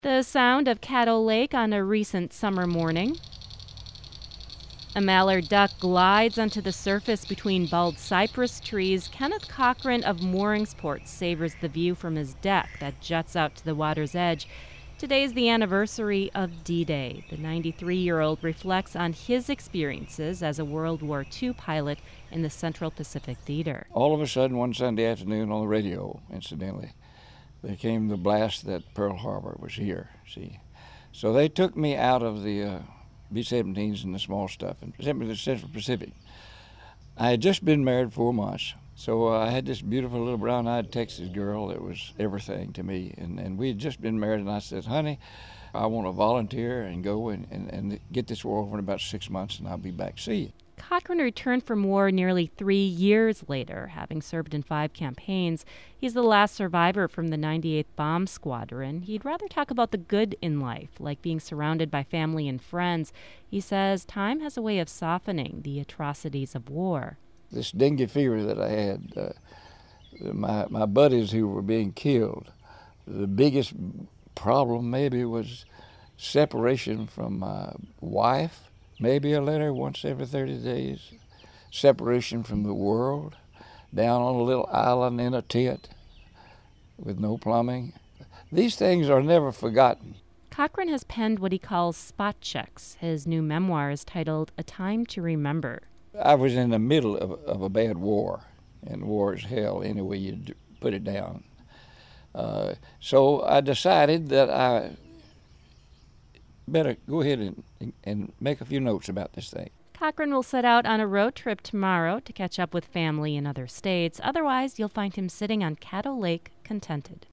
The sound of Caddo Lake on a recent summer morning. A mallard duck glides onto the surface between bald cypress trees. Kenneth Cochran of Mooringsport savors the view from his deck that juts out to the water's edge. Today is the anniversary of D-Day. The 93-year-old reflects on his experiences as a World War II pilot in the Central Pacific Theater. All of a sudden, one Sunday afternoon on the radio, incidentally, there came the blast that Pearl Harbor was here, see. So they took me out of the B-17s and the small stuff and sent me to the Central Pacific. I had just been married 4 months, so I had this beautiful little brown-eyed Texas girl that was everything to me. And we had just been married, and I said, honey, I want to volunteer and go and get this war over in about 6 months, and I'll be back. See you. Cochran returned from war nearly 3 years later, having served in 5 campaigns. He's the last survivor from the 98th Bomb Squadron. He'd rather talk about the good in life, like being surrounded by family and friends. He says time has a way of softening the atrocities of war. This dengue fever that I had, my buddies who were being killed, the biggest problem maybe was separation from my wife. Maybe a letter once every 30 days, separation from the world, down on a little island in a tent with no plumbing. These things are never forgotten. Cochran has penned what he calls spot checks. His new memoir is titled A Time to Remember. I was in the middle of a bad war, and war is hell any way you put it down. So I decided that I better go ahead and make a few notes about this thing. Cochran will set out on a road trip tomorrow to catch up with family in other states. Otherwise, you'll find him sitting on Caddo Lake contented.